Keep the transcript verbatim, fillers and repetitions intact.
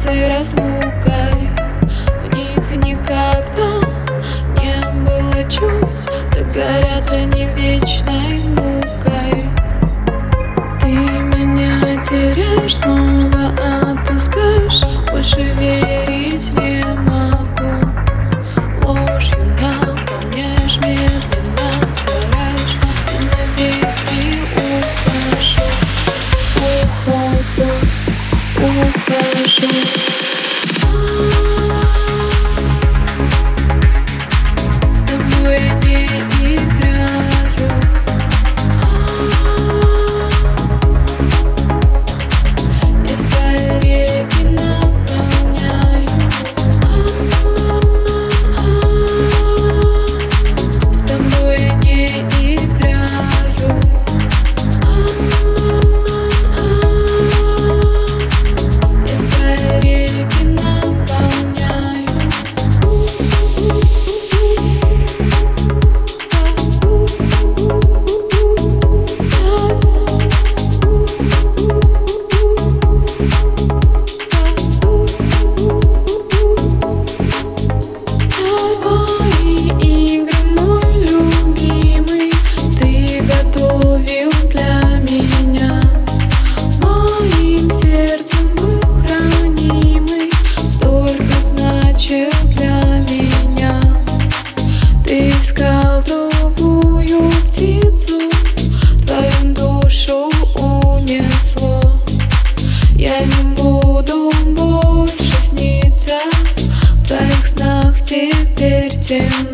этой разлукой. В них никогда не было чувств, да горят они вечной мукой. Ты меня теряешь, снова отпускаешь, больше верить не могу. Ложью наполняешь, медленно сгораешь, и навеки ухожу, ухожу, ухожу. С тобой я не играю. Я свои реки наполняю. С тобой я не играю. Я свои реки наполняю. Свои игры, мой любимый, ты готовил для меня. Моим сердцем был хранимый, столько значил для меня. Ты искал другую птицу, твою душу унесло. Я не буду больше сниться, в твоих снах теперь темно.